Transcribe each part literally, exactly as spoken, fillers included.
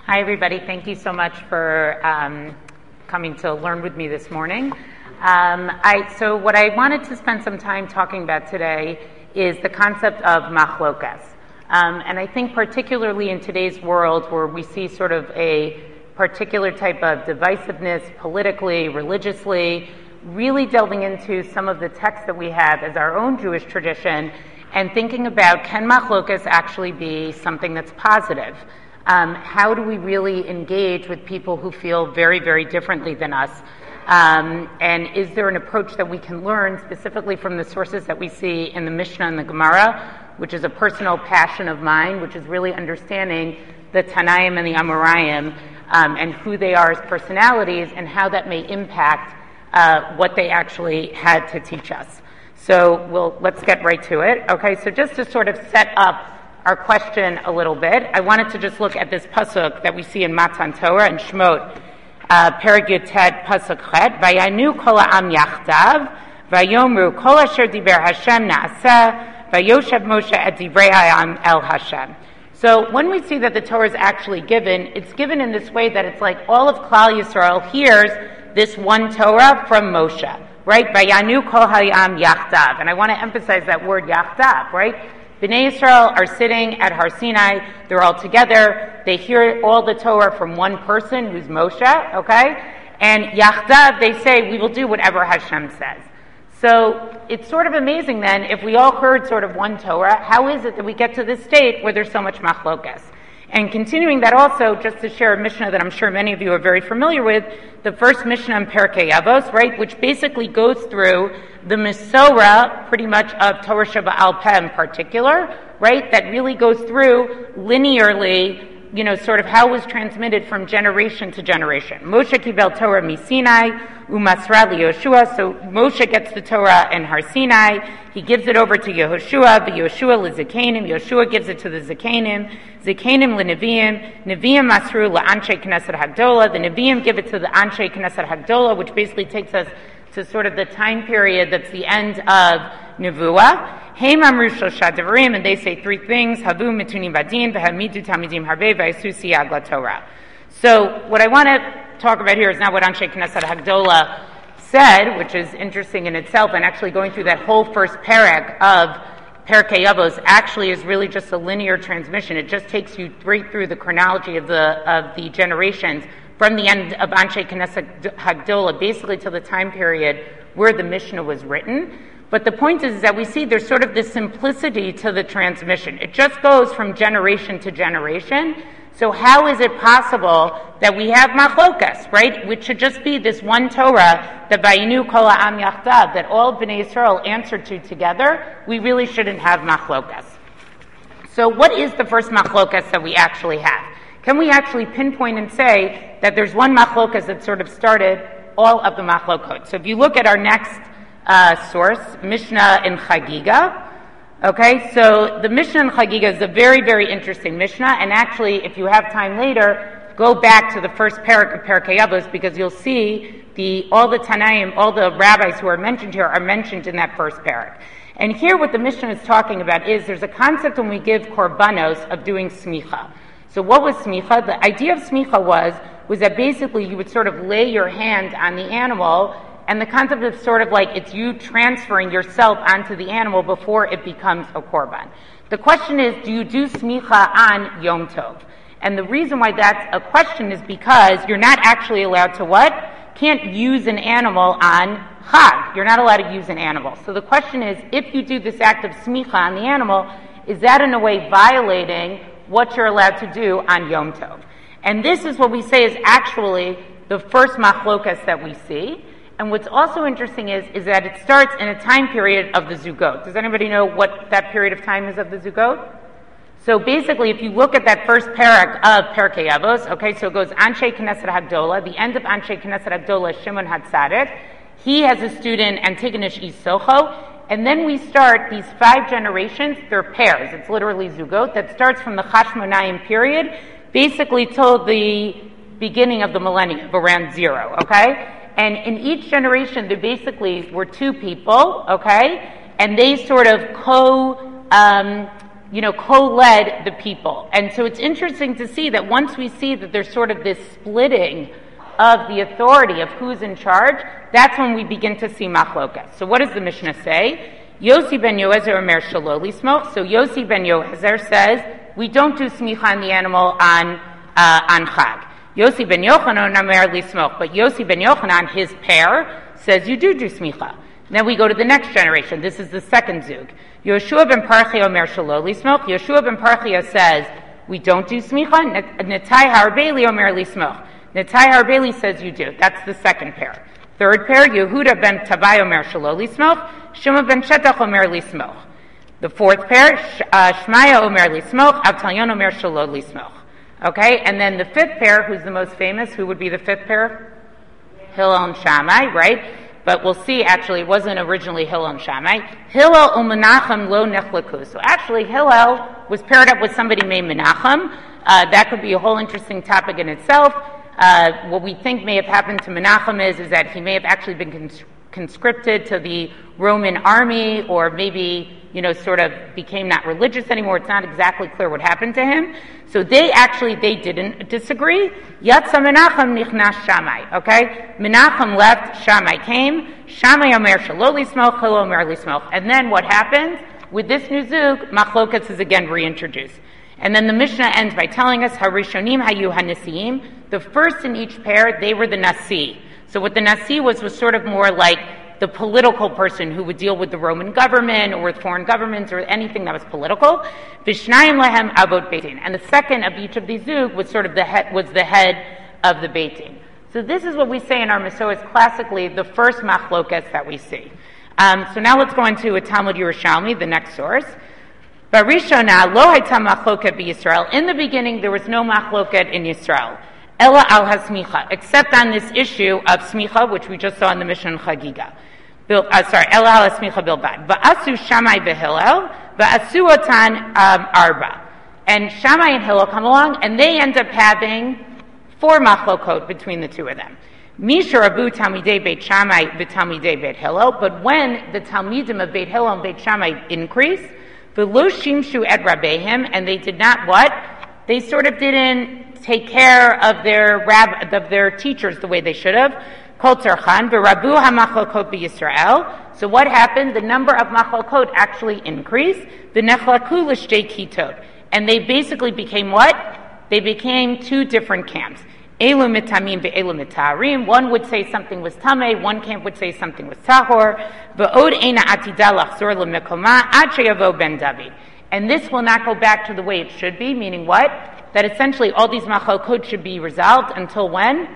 Hi, everybody. Thank you so much for um, coming to learn with me this morning. Um, I, so what I wanted to spend some time talking about today is the concept of machlokas. Um, and I think particularly in today's world where we see sort of a particular type of divisiveness politically, religiously, really delving into some of the texts that we have as our own Jewish tradition and thinking about, can machlokas actually be something that's positive? Um, how do we really engage with people who feel very, very differently than us? Um, and is there an approach that we can learn specifically from the sources that we see in the Mishnah and the Gemara, which is a personal passion of mine, which is really understanding the Tanaim and the Amoraim um, and who they are as personalities and how that may impact uh, what they actually had to teach us. So we'll, let's get right to it. Okay, so just to sort of set up our question a little bit, I wanted to just look at this pasuk that we see in Matan Torah and Shmot, uh, Perek Yutet pasuk Chet. Vayanu kol ha'am yachdav, vayomru kol asher diber Hashem na'aseh, vayoshev Moshe et divrei ha'am el Hashem. So when we see that the Torah is actually given, it's given in this way that it's like all of Klal Yisrael hears this one Torah from Moshe, right? Vayanu kol ha'am yachdav, and I want to emphasize that word yachdav, right? Bnei Yisrael are sitting at Har Sinai, they're all together, they hear all the Torah from one person who's Moshe, okay? And Yachdav, they say, we will do whatever Hashem says. So it's sort of amazing then, if we all heard sort of one Torah, how is it that we get to this state where there's so much machlokas? And continuing that also, just to share a Mishnah that I'm sure many of you are very familiar with, the first Mishnah in Perkei Avos, right, which basically goes through the Mesorah, pretty much of Torah Sheba'al Peh in particular, right, that really goes through linearly, you know, sort of how it was transmitted from generation to generation. Moshe kibel Torah miSinai, umasra liYehoshua. So Moshe gets the Torah in Har Sinai. He gives it over to Yehoshua. The Yehoshua leZekanim. Yehoshua gives it to the Zekanim. Zekanim leNeviim. Neviim masru leAnshe Knesset Hagdola. The Neviim give it to the Anshe Knesset Hagdola, which basically takes us to sort of the time period that's the end of Nevuah. Heim amru shloshah devarim, and they say three things: havu mitunim badin, v'hamidu tamidim harbe, v'yasu siyag laTorah. So what I want to talk about here is not what Anshe Knesset Hagdola said, which is interesting in itself, and actually going through that whole first parak of Perkei Avos actually is really just a linear transmission. It just takes you right through the chronology of the of the generations from the end of Anshe Knesset Hagdola, basically to the time period where the Mishnah was written. But the point is, is that we see there's sort of this simplicity to the transmission. It just goes from generation to generation. So how is it possible that we have machlokas, right? Which should just be this one Torah, the Vayinu kol ha'am yachdav, that all Bnei Yisrael answered to together. We really shouldn't have machlokas. So what is the first machlokas that we actually have? Can we actually pinpoint and say that there's one machlokas that sort of started all of the machlokot? So if you look at our next uh, source, Mishnah in Chagiga, okay, so the Mishnah in Chagiga is a very, very interesting Mishnah, and actually, if you have time later, go back to the first parak of Perkei Avos, because you'll see the all the Tanaim, all the rabbis who are mentioned here are mentioned in that first parak. And here what the Mishnah is talking about is there's a concept when we give korbanos of doing smicha. So what was smicha? The idea of smicha was, was that basically you would sort of lay your hand on the animal, and the concept of sort of like it's you transferring yourself onto the animal before it becomes a korban. The question is, do you do smicha on Yom Tov? And the reason why that's a question is because you're not actually allowed to what? Can't use an animal on Chag. You're not allowed to use an animal. So the question is, if you do this act of smicha on the animal, is that in a way violating what you're allowed to do on Yom Tov? And this is what we say is actually the first machlokas that we see. And what's also interesting is, is that it starts in a time period of the Zugot. Does anybody know what that period of time is of the Zugot? So basically, if you look at that first parak of Perkei Avos, okay, so it goes Anshe Knesset Hagdola, the end of Anshe Knesset Hagdola, Shimon HaTzadik. He has a student, Antigonus Isocho, and then we start these five generations, they're pairs, it's literally Zugot, that starts from the Chashmonayim period, basically till the beginning of the millennium, around zero, okay? And in each generation, there basically were two people, okay? And they sort of co, um, you know, co-led the people. And so it's interesting to see that once we see that there's sort of this splitting of the authority of who's in charge, that's when we begin to see machlokas. So what does the Mishnah say? Yossi ben Yoezer omer shelo lismoch. So Yossi ben Yoezer says, we don't do smicha on the animal on, uh, on Chag. Yossi ben Yochanan omer lismoch. But Yossi ben Yochanan, his pair, says you do do smicha. Then we go to the next generation. This is the second zug. Yoshua ben Parchia omer shelo lismoch. Yoshua ben Parchia says, we don't do smicha. Netai harbeli omer lismoch. Netai Harbeli says you do. That's the second pair. Third pair, Yehuda ben Tavai omer shelo lismoch, Shema ben Shetach omer lismoch. The fourth pair, uh, Shmaya omer lismoch, Avtalyon omer shelo lismoch. Okay, and then the fifth pair, who's the most famous, who would be the fifth pair? Hillel and Shammai, right? But we'll see, actually, it wasn't originally Hillel and Shammai. Hillel u'Menachem lo nechlaku. So actually, Hillel was paired up with somebody named Menachem. Uh, that could be a whole interesting topic in itself. Uh, what we think may have happened to Menachem is, is that he may have actually been cons- conscripted to the Roman army, or maybe, you know, sort of became not religious anymore. It's not exactly clear what happened to him. So they actually, they didn't disagree. Yatsa Menachem nichnas Shammai, okay? Menachem left, Shammai came. Shammai omer shelo lismoch, Hillel omer lismoch. And then what happens? With this new zug, machlokas is again reintroduced. And then the Mishnah ends by telling us, Harishonim hayu hanasiim. The first in each pair, they were the nasi. So what the nasi was, was sort of more like the political person who would deal with the Roman government or with foreign governments or anything that was political. Vishnayim lehem avot beitin. And the second of each of these zug was sort of the head, was the head of the beitin. So this is what we say in our Masoas, classically, the first machlokas that we see. Um, so now let's go into a Talmud Yerushalmi, the next source. Barishona lo hayta machloket b'Yisrael. In the beginning, there was no machloket in Yisrael. Ella al hasmicha, except on this issue of smicha, which we just saw in the Mishnah Chagiga. Bil, uh, sorry, Ella al hasmicha bilbad. Va'asu Shammai v'Hillel, va'asu otan um, arba. And Shammai and Hillel come along, and they end up having four machlokot between the two of them. Misha Rabu Talmidei Beit Shammai v'Talmidei Beit Hillel. But when the Talmidim of Beit Hillel and Beit Shammai increase, V'lo shimshu et rabbeihim, and they did not what? They sort of didn't take care of their rab of their teachers the way they should have. Kol tzarchan v'rabu hamachlokot b'Yisrael. So what happened? The number of machlokot actually increased. V'nechlaku l'shtei kitot, and they basically became what? They became two different camps. Elu mitamim ve'elu mitarim. One would say something was tameh. One camp would say something was tahor. Ve'od eina atida lachzor lemekoma ad sheyavo ben David. And this will not go back to the way it should be. Meaning what? That essentially all these machlokot should be resolved until when?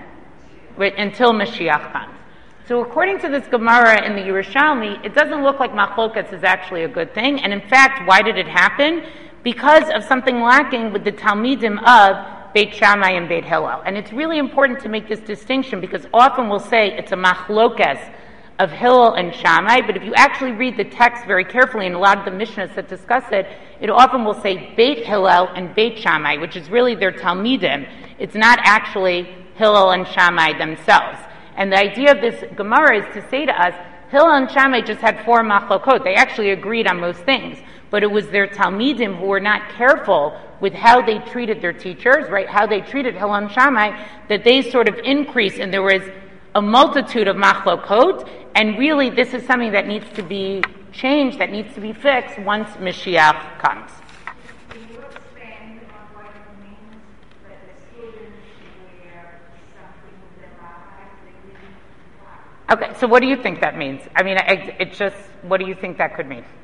Until Mashiach comes. So according to this Gemara in the Yerushalmi, it doesn't look like machlokas is actually a good thing. And in fact, why did it happen? Because of something lacking with the Talmidim of Beit Shammai and Beit Hillel. And it's really important to make this distinction because often we'll say it's a machlokas of Hillel and Shammai, but if you actually read the text very carefully, and a lot of the Mishnahs that discuss it, it often will say Beit Hillel and Beit Shammai, which is really their Talmidim. It's not actually Hillel and Shammai themselves. And the idea of this Gemara is to say to us, Hillel and Shammai just had four machlokot. They actually agreed on most things. But it was their Talmidim who were not careful with how they treated their teachers, right? How they treated Hillel and Shammai, that they sort of increased, and there was a multitude of machlokot, and really this is something that needs to be changed, that needs to be fixed once Mashiach comes. Can you expand on what it means that the students wear something with their rabbis they didn't apply? Okay, so what do you think that means? I mean, it, it just, what do you think that could mean?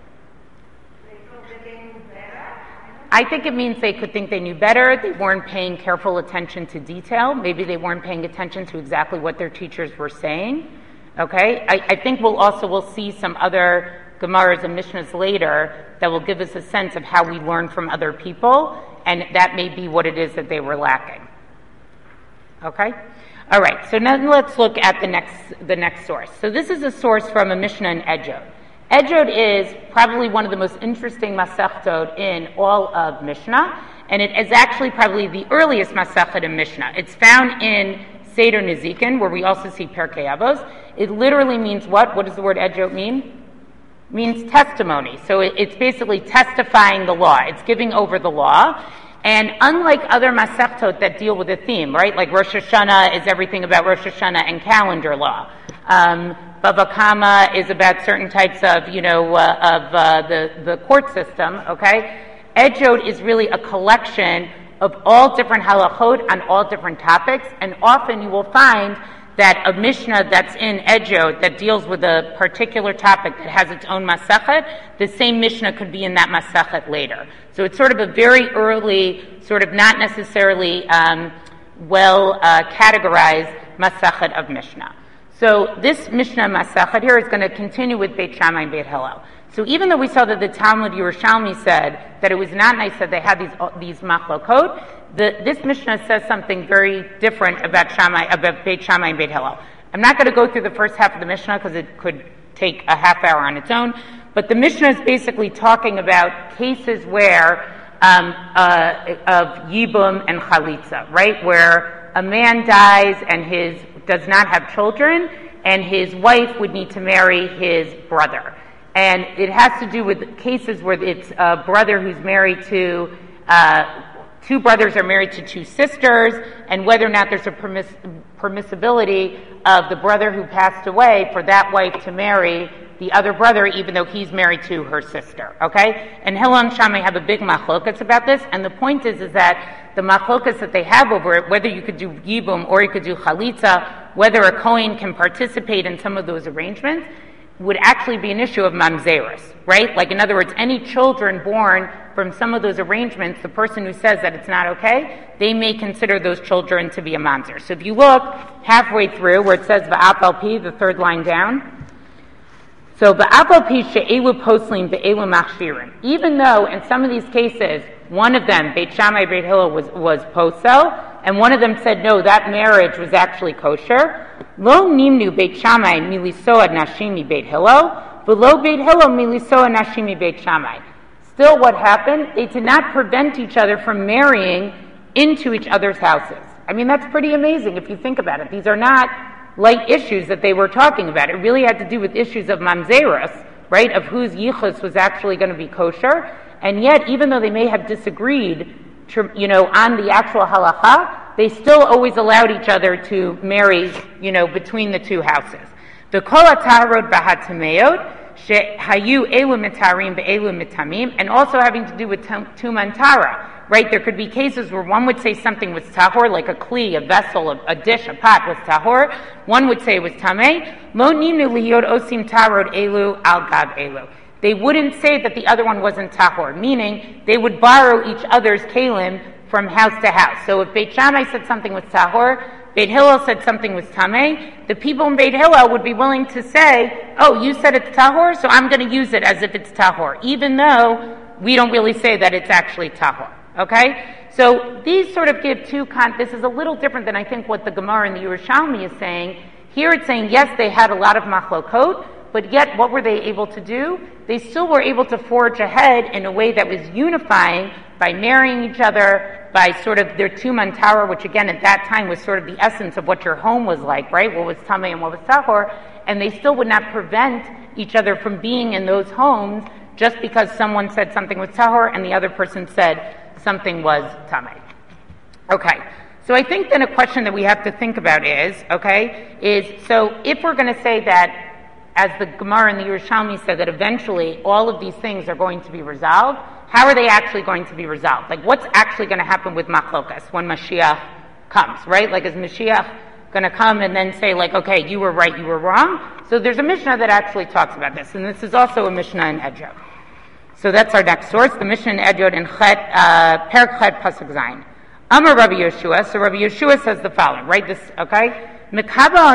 I think it means they could think they knew better. They weren't paying careful attention to detail. Maybe they weren't paying attention to exactly what their teachers were saying. Okay? I, I think we'll also will see some other Gemaras and Mishnahs later that will give us a sense of how we learn from other people, and that may be what it is that they were lacking. Okay? All right, so now let's look at the next the next source. So this is a source from a Mishnah in Ejod. Ejod is probably one of the most interesting Masechtot in all of Mishnah, and it is actually probably the earliest Masechet in Mishnah. It's found in Seder Nezikin, where we also see Perkei Avos. It literally means what? What does the word Ejod mean? means testimony. So it, it's basically testifying the law. It's giving over the law. And unlike other Masechtot that deal with a theme, right, like Rosh Hashanah is everything about Rosh Hashanah and calendar law. Um, Bava Kama is about certain types of, you know, uh, of uh, the, the court system, okay? Edjot is really a collection of all different halachot on all different topics, and often you will find that a Mishnah that's in Edjot that deals with a particular topic that has its own Masechet, the same Mishnah could be in that Masechet later. So it's sort of a very early, sort of not necessarily um, well uh, categorized Masechet of Mishnah. So this Mishnah Masechet here is going to continue with Beit Shammai and Beit Hillel. So even though we saw that the Talmud Yerushalmi said that it was not nice that they had these these machlokot, the, this Mishnah says something very different about Shammai, about Beit Shammai and Beit Hillel. I'm not going to go through the first half of the Mishnah because it could take a half hour on its own, but the Mishnah is basically talking about cases where um, uh, of Yibum and Chalitza, right, where a man dies and his does not have children, and his wife would need to marry his brother. And it has to do with cases where it's a brother who's married to, uh, two brothers are married to two sisters, and whether or not there's a permiss- permissibility of the brother who passed away for that wife to marry the other brother, even though he's married to her sister, okay? And Hillel and Shammai have a big machlokas about this, and the point is, is that the machlokas that they have over it, whether you could do yibum or you could do chalitza, whether a kohen can participate in some of those arrangements, would actually be an issue of mamzerus, right? Like, in other words, any children born from some of those arrangements, the person who says that it's not okay, they may consider those children to be a mamzer. So if you look halfway through where it says va'apal pi, the third line down, so va'apal pi she'elu poslim ve'elu machshirim. Even though in some of these cases, one of them, Beit Shammai, Beit Hillel, was, was posel, and one of them said, no, that marriage was actually kosher. Lo nimnu Beit Shammai milisoad nashimi Beit Hillel, v'lo Beit Hillel milisoad nashimi Beit Shammai. Still, what happened? They did not prevent each other from marrying into each other's houses. I mean, that's pretty amazing if you think about it. These are not light issues that they were talking about. It really had to do with issues of mamzerus, right, of whose yichus was actually going to be kosher. And yet, even though they may have disagreed, you know, on the actual halacha, they still always allowed each other to marry, you know, between the two houses. The kol atarot b'hatameot shehayu elu mitarim be'elu mitamim, and also having to do with tuman tara, right? There could be cases where one would say something was tahor, like a kli, a vessel, a, a dish, a pot was tahor. One would say it was tameh. Lo nimnu liyot osim tarot elu al gav elu. They wouldn't say that the other one wasn't tahor, meaning they would borrow each other's kalim from house to house. So if Beit Shammai said something was tahor, Beit Hillel said something was tameh, the people in Beit Hillel would be willing to say, oh, you said it's tahor, so I'm going to use it as if it's tahor, even though we don't really say that it's actually tahor. Okay? So these sort of give two, con- this is a little different than I think what the Gemara in the Yerushalmi is saying. Here it's saying, yes, they had a lot of machlokot, but yet what were they able to do? They still were able to forge ahead in a way that was unifying by marrying each other, by sort of their tuman tara, which again at that time was sort of the essence of what your home was like, right? What was tameh and what was tahor, and they still would not prevent each other from being in those homes just because someone said something was tahor and the other person said something was tameh. Okay. So I think then a question that we have to think about is, okay, is so if we're going to say that, as the Gemara and the Yerushalmi said, that eventually all of these things are going to be resolved, how are they actually going to be resolved? Like, what's actually going to happen with machlokas when Mashiach comes, right? Like, is Mashiach going to come and then say, like, okay, you were right, you were wrong? So there's a Mishnah that actually talks about this, and this is also a Mishnah in Edjot. So that's our next source, the Mishnah in Edjot in Chet, uh, Perek Chet Pasuk Zayin. Amar Rabbi Yeshua, so Rabbi Yeshua says the following, right? This, okay? I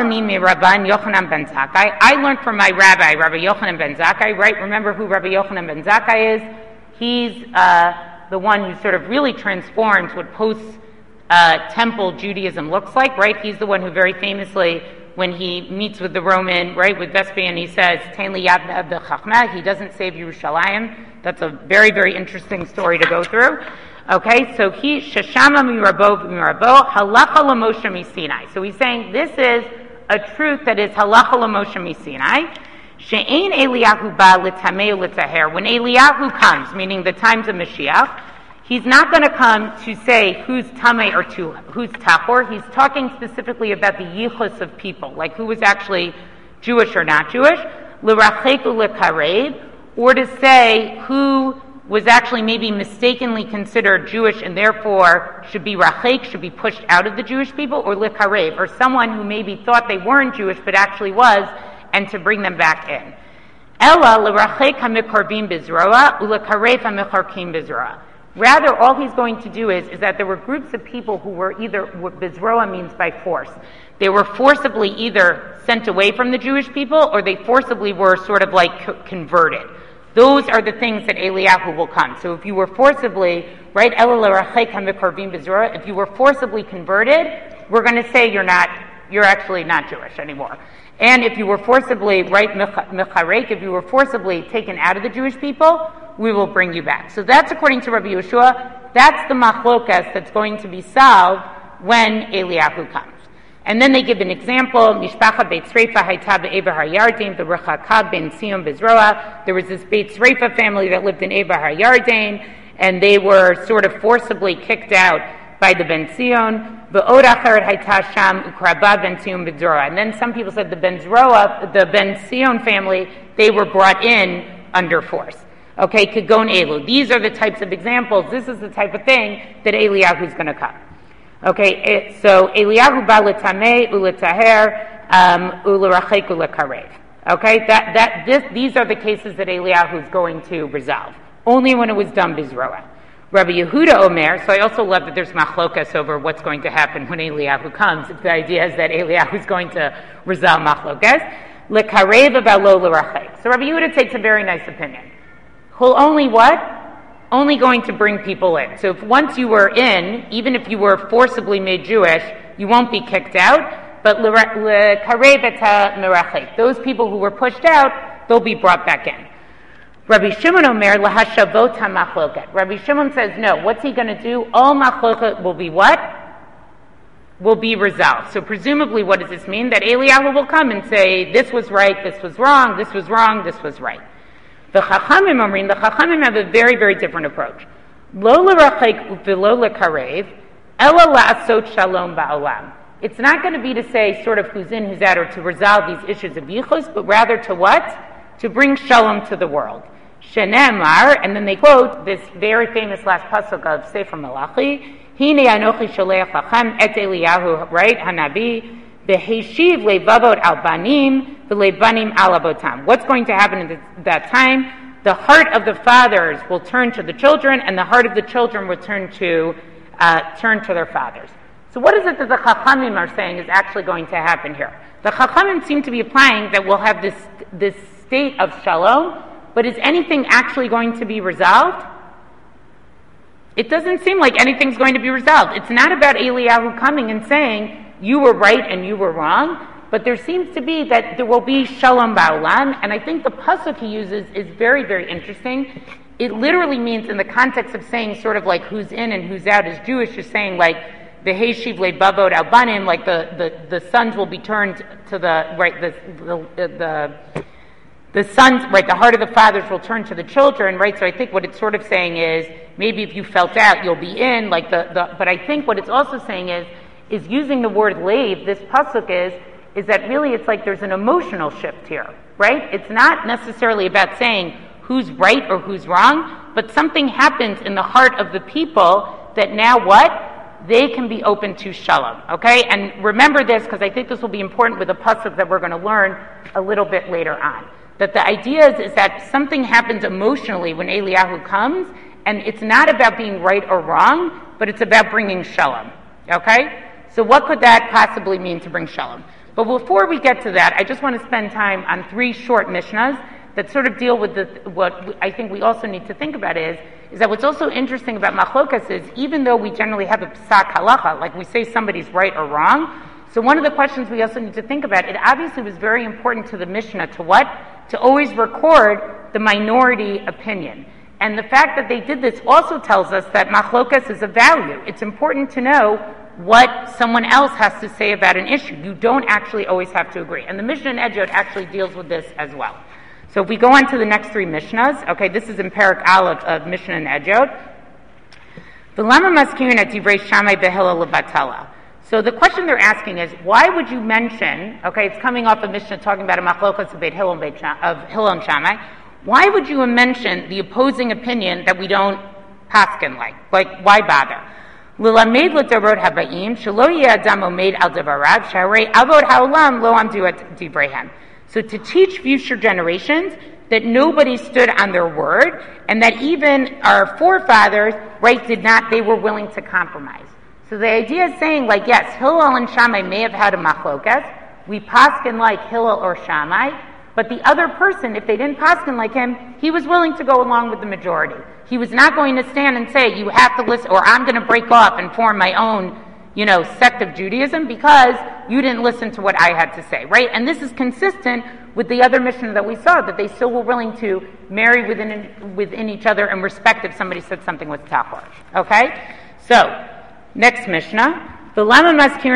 learned from my rabbi, Rabbi Yochanan ben Zakkai, right? Remember who Rabbi Yochanan ben Zakkai is? He's uh, the one who sort of really transforms what post-temple uh, Judaism looks like, right? He's the one who very famously, when he meets with the Roman, right, with Vespasian, he says, Tein li yad b'chachma, he doesn't save Yerushalayim. That's a very, very interesting story to go through. Okay, so he, Sheshama mirabo mirabo, halacha l'Moshe miSinai. So he's saying this is a truth that is halacha l'Moshe miSinai. She'ein Eliyahu ba l'tamei u'l'taher. When Eliyahu comes, meaning the times of Mashiach, he's not going to come to say who's tamei or to, who's tahor. He's talking specifically about the yichus of people, like who was actually Jewish or not Jewish, l'rachek u'l'karev, or to say who was actually maybe mistakenly considered Jewish and therefore should be rachek, should be pushed out of the Jewish people, or l'karev, or someone who maybe thought they weren't Jewish but actually was, and to bring them back in. Ella l'rachek hamikorvim bizroa u'l'karev hamicharkim bizroa. Rather, all he's going to do is, is that there were groups of people who were either, what bizroa means by force. They were forcibly either sent away from the Jewish people or they forcibly were sort of like converted. Those are the things that Eliyahu will come. So if you were forcibly, right, if you were forcibly converted, we're going to say you're not, you're actually not Jewish anymore. And if you were forcibly, right, mecharek, if you were forcibly taken out of the Jewish people, we will bring you back. So that's according to Rabbi Yehoshua. That's the machlokas that's going to be solved when Eliyahu comes. And then they give an example. Mishpacha Beit Sreifa Hayta be'Eber HaYarden, the Rechaka ben Sion Bezroa. There was this Beit Sreifa family that lived in Eber HaYarden, and they were sort of forcibly kicked out by the Ben Sion. Ve'od acheret Hayta Sham Ukraba ben Sion Bezroa. And then some people said the Ben Zroa, the Ben Sion family, they were brought in under force. Okay, Kagon Elu. These are the types of examples. This is the type of thing that Eliyahu is going to come. Okay, so Eliyahu ba l'tamei u'l'taher u'l'rachek u'l'karev. Okay, that that this these are the cases that Eliyahu is going to resolve. Only when it was done bizroa. Rabbi Yehuda Omer. So I also love that there's machlokas over what's going to happen when Eliyahu comes. If the idea is that Eliyahu is going to resolve machlokas, l'karev v'lo l'rachek. So Rabbi Yehuda takes a very nice opinion. He'll only what? Only going to bring people in. So if once you were in, even if you were forcibly made Jewish, you won't be kicked out. But those people who were pushed out, they'll be brought back in. Rabbi Shimon Omer lahashavot hamachloket. Rabbi Shimon says, no, what's he going to do? All machloket will be what? Will be resolved. So presumably what does this mean? That Eliyahu will come and say, this was right, this was wrong, this was wrong, this was right. The Chachamim Omrim, the Chachamim have a very, very different approach. Lo l'rachek v'lo l'karev, ela la'asot shalom ba'olam. It's not going to be to say sort of who's in, who's out, or to resolve these issues of yichus, but rather to what? To bring shalom to the world. Shenemar, and then they quote this very famous last pasuk of Sefer Malachi, Hine anochi sholeach lachem et Eliyahu, right, Hanabi, Beheshiv levavot al banim, v'levanim al abotam. What's going to happen at that time? The heart of the fathers will turn to the children, and the heart of the children will turn to uh, turn to their fathers. So what is it that the Chachamim are saying is actually going to happen here? The Chachamim seem to be applying that we'll have this this state of shalom, but is anything actually going to be resolved? It doesn't seem like anything's going to be resolved. It's not about Eliyahu coming and saying, you were right and you were wrong, but there seems to be that there will be shalom ba'olam, and I think the pasuk he uses is very, very interesting. It literally means, in the context of saying sort of like who's in and who's out is Jewish, is saying like v'heshiv lebavot al banim, like the, the, the sons will be turned to the right the the the the sons, right, the heart of the fathers will turn to the children, right? So I think what it's sort of saying is maybe if you felt out, you'll be in, like the, the but I think what it's also saying is is using the word leiv, this pasuk is, is that really it's like there's an emotional shift here, right? It's not necessarily about saying who's right or who's wrong, but something happens in the heart of the people that now what? They can be open to shalom, okay? And remember this, because I think this will be important with a pasuk that we're going to learn a little bit later on. That the idea is, is that something happens emotionally when Eliyahu comes, and it's not about being right or wrong, but it's about bringing shalom, okay? So what could that possibly mean to bring shalom? But before we get to that, I just want to spend time on three short mishnahs that sort of deal with the, what I think we also need to think about is, is that what's also interesting about machlokas is, even though we generally have a psak halacha, like we say somebody's right or wrong, so one of the questions we also need to think about, it obviously was very important to the Mishnah to what? To always record the minority opinion. And the fact that they did this also tells us that machlokas is a value. It's important to know what someone else has to say about an issue. You don't actually always have to agree. And the Mishnah in Edjot actually deals with this as well. So if we go on to the next three Mishnahs, okay, this is in Perek Aleph of Mishnah in Edjot. So the question they're asking is, why would you mention, okay, it's coming off a Mishnah talking about a machlokas of Beit Hillel and Beit Shammai, of Hillel and Shammai. Why would you mention the opposing opinion that we don't paskin like? Like, why bother? L'lamed l'darot habayim shelo yeh adam omed al davarav sharei avod haolam lo amdu at divreihem. So to teach future generations that nobody stood on their word, and that even our forefathers, right, did not, they were willing to compromise. So the idea is saying, like, yes, Hillel and Shammai may have had a machlokas, we paskin like Hillel or Shammai, but the other person, if they didn't paskin like him, he was willing to go along with the majority. He was not going to stand and say, you have to listen, or I'm going to break off and form my own, you know, sect of Judaism because you didn't listen to what I had to say, right? And this is consistent with the other mission that we saw, that they still were willing to marry within within each other and respect if somebody said something was tachor. Okay? So, next Mishnah. So why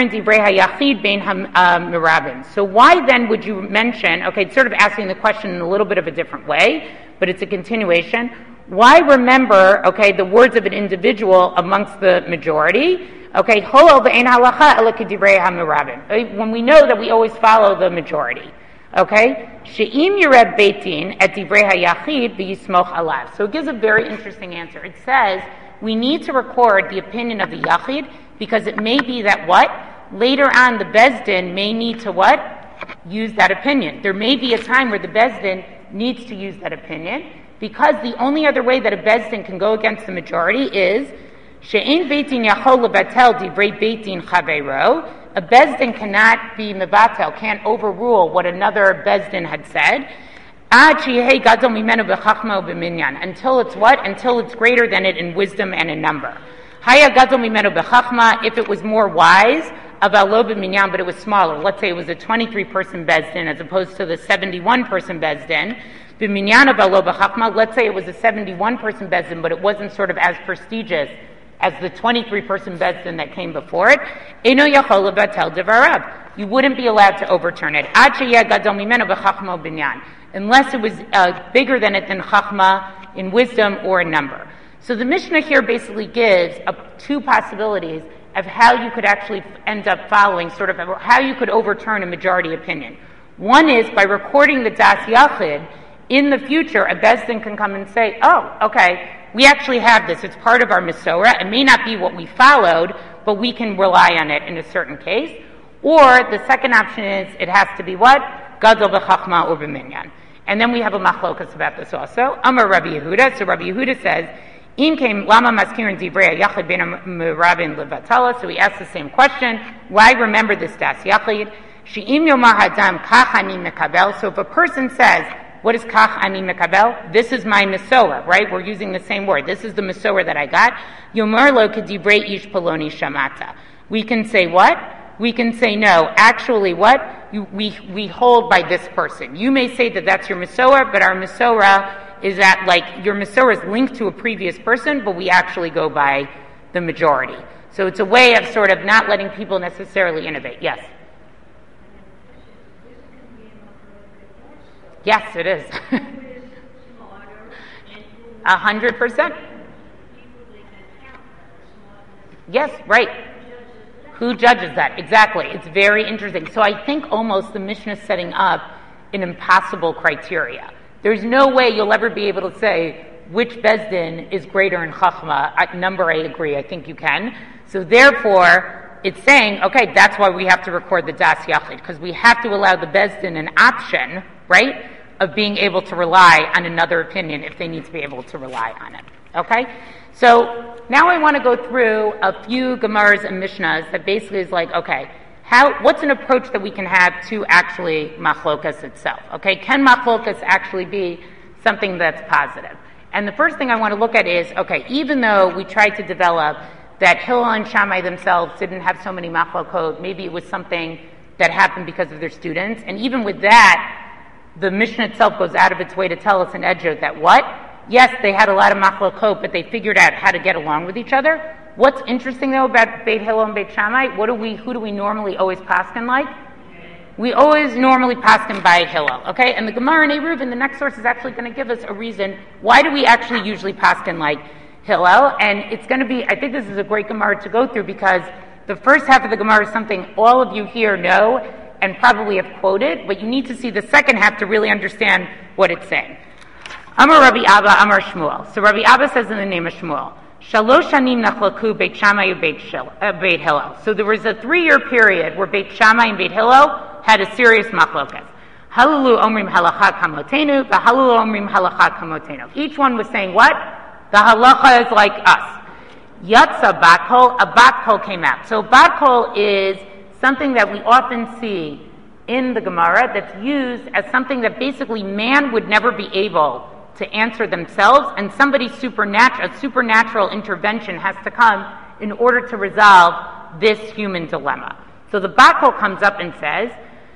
then would you mention, okay, it's sort of asking the question in a little bit of a different way, but it's a continuation. Why remember, okay, the words of an individual amongst the majority? Okay, when we know that we always follow the majority. Okay? She'im yireb beitin et divrei hayachid v'yismoch alav. So it gives a very interesting answer. It says we need to record the opinion of the yachid because it may be that what? Later on the Bezdin may need to what? Use that opinion. There may be a time where the Bezdin needs to use that opinion because the only other way that a Bezdin can go against the majority is she'ein beitin yachol lebatel divrei beitin chaveiro. A Bezdin cannot be mevatel, can't overrule what another Bezdin had said. Until it's what? Until it's greater than it in wisdom and in number. If it was more wise, but it was smaller. Let's say it was a twenty-three person Bezdin as opposed to the seventy-one person Bezdin. Let's say it was a seventy-one person Bezdin, but it wasn't sort of as prestigious as the twenty-three person Bezdin that came before it. You wouldn't be allowed to overturn it. Unless it was uh, bigger than it than chachma in wisdom or in number. So the Mishnah here basically gives uh, two possibilities of how you could actually end up following, sort of how you could overturn a majority opinion. One is by recording the Das Yachid. In the future, a Bezdin can come and say, oh, okay, we actually have this. It's part of our Mesorah. It may not be what we followed, but we can rely on it in a certain case. Or the second option is it has to be what? Gadol b'chachma or b'minyan. And then we have a machlokas about this also. Amar Rabbi Yehuda. So Rabbi Yehuda says, Im came lama maskirin divrei yachid ben merabin levatala. So he asks the same question. Why remember this das yachid? She'im yomar hadam kach ani mekabel. So if a person says, what is kach ani mekabel? This is my mesorah, right? We're using the same word. This is the mesorah that I got. Yomer lo kedivrei ish poloni shamata. We can say what? We can say no. Actually, what? You, we we hold by this person. You may say that that's your mesorah, but our mesorah is that, like, your mesorah is linked to a previous person, but we actually go by the majority. So it's a way of sort of not letting people necessarily innovate. Yes? Yes, it is. A hundred percent. Yes, right. Who judges that? Exactly. It's very interesting. So I think almost the Mishnah is setting up an impossible criteria. There's no way you'll ever be able to say which Bezdin is greater in Chachma. At number, I agree. I think you can. So therefore, it's saying, okay, that's why we have to record the Das Yachid, because we have to allow the Bezdin an option, right, of being able to rely on another opinion if they need to be able to rely on it. Okay? So now I want to go through a few Gemaras and Mishnahs that basically is like, okay, how, what's an approach that we can have to actually machlokas itself? Okay, can machlokas actually be something that's positive? And the first thing I want to look at is, okay, even though we tried to develop that Hillel and Shammai themselves didn't have so many machlokot, maybe it was something that happened because of their students, and even with that, the Mishnah itself goes out of its way to tell us in Edjot that what? Yes, they had a lot of machlokot, but they figured out how to get along with each other. What's interesting though about Beit Hillel and Beit Shammai? What do we? Who do we normally always paskin like? We always normally paskin by Hillel. Okay, and the Gemara in Eruv in the next source is actually going to give us a reason why do we actually usually paskin like Hillel, and it's going to be. I think this is a great Gemara to go through because the first half of the Gemara is something all of you here know and probably have quoted, but you need to see the second half to really understand what it's saying. Amar Rabbi Abba, Amar Shmuel. So Rabbi Abba says in the name of Shmuel, Shalosh shanim nachlaku Beit Shammai and Beit Hillel. So there was a three-year period where Beit Shammai and Beit Hillel had a serious machlokas. Halulu omrim halacha kamotenu, v'halulu omrim halacha kamotenu. Each one was saying what? The halacha is like us. Yatsa bat kol, a bat kol came out. So bat kol is something that we often see in the Gemara that's used as something that basically man would never be able to answer themselves, and somebody's supernatural, a supernatural intervention has to come in order to resolve this human dilemma. So the bat kol comes up and says,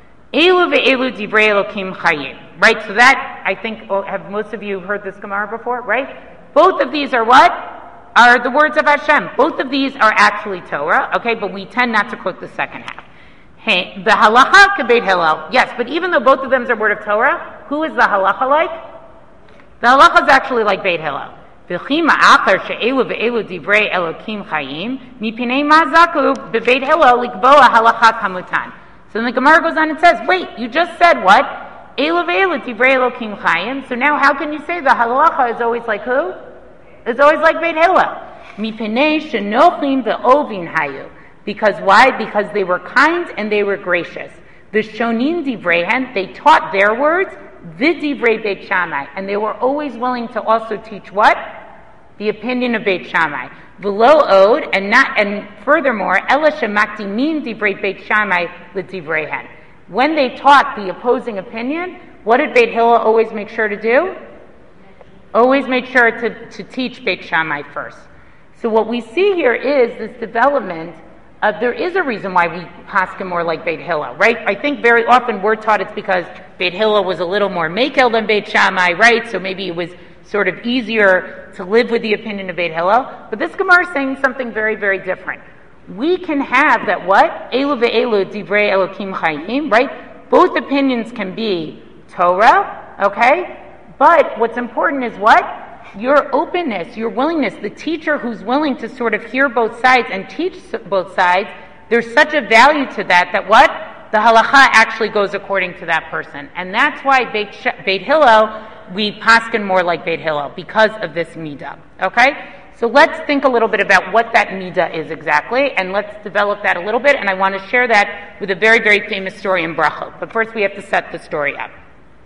Elu ve'elu divrei Elokim chayim. Right? So that, I think, oh, have most of you heard this Gemara before, right? Both of these are what? Are the words of Hashem. Both of these are actually Torah, okay, but we tend not to quote the second half. Hey, the halacha kebeit Hillel. Yes, but even though both of them are word of Torah, who is the halacha like? The halacha is actually like Beit Hillel. V'chima achar she'elu ve'elu divrei Elokim chayim mipnei mazaku bebeit Hillel likboa halacha kamutan. So then the Gemara goes on and says, wait, you just said what? Elu ve'elu divrei Elokim chayim. So now how can you say the halacha is always like who? It's always like Beit Hillel. Mipnei shenochim ve'ovin hayu. Because why? Because they were kind and they were gracious. The shonin divrehen, they taught their words, v'divrei Beit Shammai, and they were always willing to also teach what? The opinion of Beit Shammai. V'lo od, and not, and furthermore, ela shemakdimin divrei Beit Shammai l'divrehen. When they taught the opposing opinion, what did Beit Hillel always make sure to do? Always make sure to, to teach Beit Shammai first. So what we see here is this development. Uh, there is a reason why we paskin more like Beit Hillel, right? I think very often we're taught it's because Beit Hillel was a little more makel than Beit Shammai, right? So maybe it was sort of easier to live with the opinion of Beit Hillel. But this Gemara is saying something very, very different. We can have that what? Elu ve'elu divrei Elokim chayim, right? Both opinions can be Torah, okay? But what's important is what? Your openness, your willingness, the teacher who's willing to sort of hear both sides and teach both sides, there's such a value to that, that what? The halacha actually goes according to that person. And that's why Beit, Sh- Beit Hillel, we paskin more like Beit Hillel, because of this midah. Okay? So let's think a little bit about what that midah is exactly, and let's develop that a little bit, and I want to share that with a very, very famous story in Brachot. But first we have to set the story up.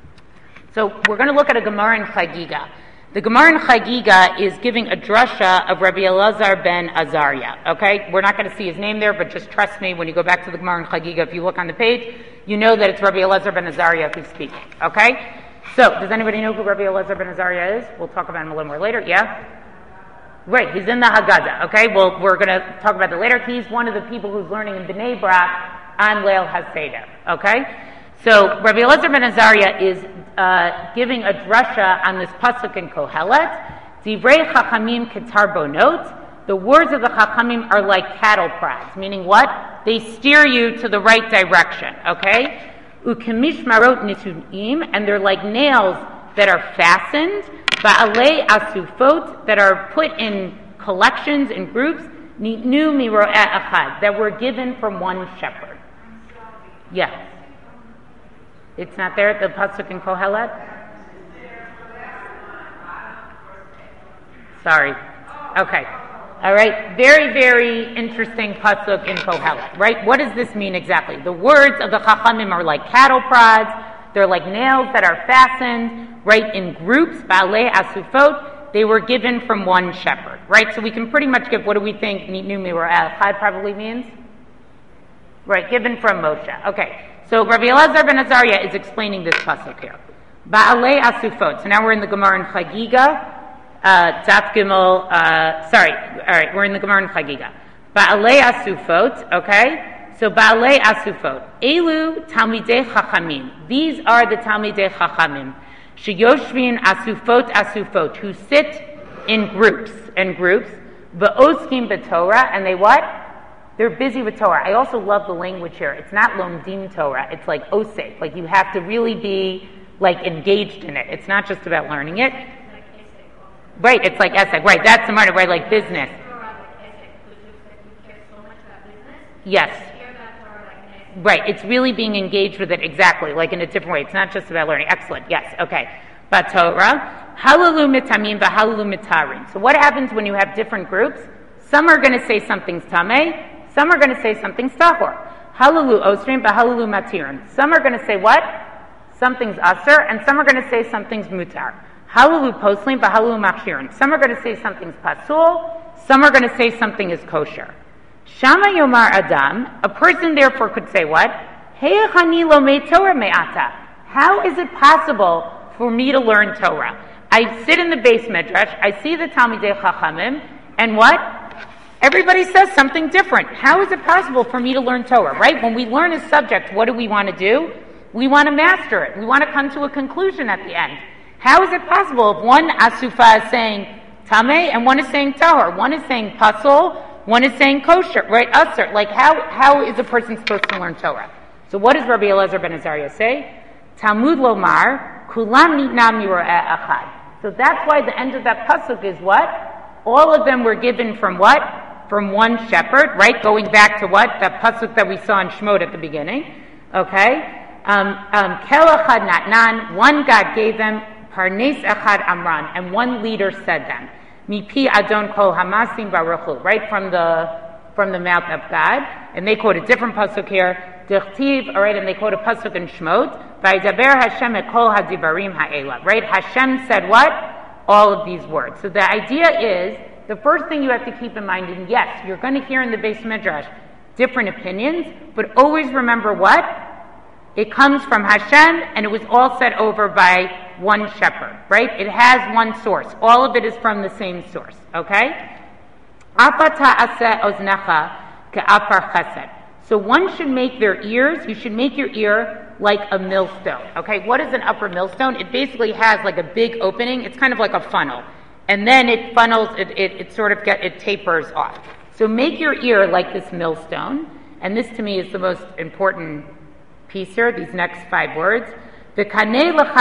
So we're going to look at a Gemara in Chagiga. The Gemara in Chagiga is giving a drasha of Rabbi Elazar ben Azariah. Okay, we're not going to see his name there, but just trust me. When you go back to the Gemara in Chagiga, if you look on the page, you know that it's Rabbi Elazar ben Azariah who's speaking. Okay, so does anybody know who Rabbi Elazar ben Azariah is? We'll talk about him a little more later. Yeah, right. He's in the Haggadah. Okay, well we're going to talk about that later. He's one of the people who's learning in Bnei Brak on Leil HaSeder. Okay. So Rabbi Elazar ben Azariah is uh, giving a drasha on this pasuk in Kohelet. Divrei Chachamim ketar bonot. The words of the Chachamim are like cattle prods, meaning what? They steer you to the right direction. Okay. Ukemish marot nituim, and they're like nails that are fastened. Ba'alei asufot, that are put in collections and groups. Nitnu miro'eh achad, that were given from one shepherd. Yes. It's not there at the pasuk in Kohelet? Sorry. Okay. All right. Very, very interesting pasuk in Kohelet, right? What does this mean exactly? The words of the Chachamim are like cattle prods. They're like nails that are fastened, right, in groups. Ba'alei asufot. They were given from one shepherd, right? So we can pretty much give, what do we think Nitnu miro'eh achad probably means? Right, given from Moshe. Okay. So Rabbi Elazar ben Azariah is explaining this pasuk here. Ba'alei asufot. So now we're in the Gemara in Chagiga. Uh, Daf Gimel. Uh, sorry. All right. We're in the Gemara in Chagiga. Ba'alei asufot. Okay. So Ba'alei asufot. Elu talmidei chachamim. These are the talmidei chachamim. Sheyoshvin asufot asufot. Who sit in groups and groups. V'oskim b'Torah, and they what? They're busy with Torah. I also love the language here. It's not lomdim Torah. It's like osek. Like you have to really be like engaged in it. It's not just about learning it. Right, it's like esek. Right, that's the matter, right, like business. Yes. Right, it's really being engaged with it exactly, like in a different way. It's not just about learning. Excellent, yes, okay. Batorah, halalu mitamim v'halalu mitarim. So what happens when you have different groups? Some are going to say something's tameh, some are going to say something's tahor. Halalu osrim v'halalu matirim. Some are going to say what? Something's asr, and some are going to say something's mutar. Halalu poslim v'halalu machshirim. Some are going to say something's pasul, some are going to say something is kosher. Shama Yomar Adam, a person therefore could say what? He'achani lomei Torah me'ata. How is it possible for me to learn Torah? I sit in the base midrash, I see the Talmidei Chachamim, and what? Everybody says something different. How is it possible for me to learn Torah, right? When we learn a subject, what do we want to do? We want to master it. We want to come to a conclusion at the end. How is it possible if one asufa is saying tameh and one is saying tahor? One is saying pasul, one is saying kosher, right? Usr. Like how, how is a person supposed to learn Torah? So what does Rabbi Elazar ben Azariah say? Talmud lomar, kulam nitnam mira'eh achad. So that's why the end of that pasuk is what? All of them were given from what? From one shepherd, right? Going back to what? That pasuk that we saw in Shemot at the beginning. Okay? Um, um, Kel achad natnan, one God gave them, parnes achad amran, and one leader said them. Mipi adon kol hamasim baruchu, right from the from the mouth of God, and they quote a different pasuk here. Dichtiv, all right, and they quote a pasuk in Shemot. Vaydaber Hashem et kol hadibarim ha'ela, right? Hashem said what? All of these words. So the idea is the first thing you have to keep in mind, and yes, you're going to hear in the Beis Midrash different opinions, but always remember what? It comes from Hashem, and it was all said over by one shepherd, right? It has one source. All of it is from the same source, okay? So one should make their ears, you should make your ear like a millstone, okay? What is an upper millstone? It basically has like a big opening. It's kind of like a funnel. And then it funnels, it, it, it sort of get, it tapers off. So make your ear like this millstone. And this to me is the most important piece here, these next five words. And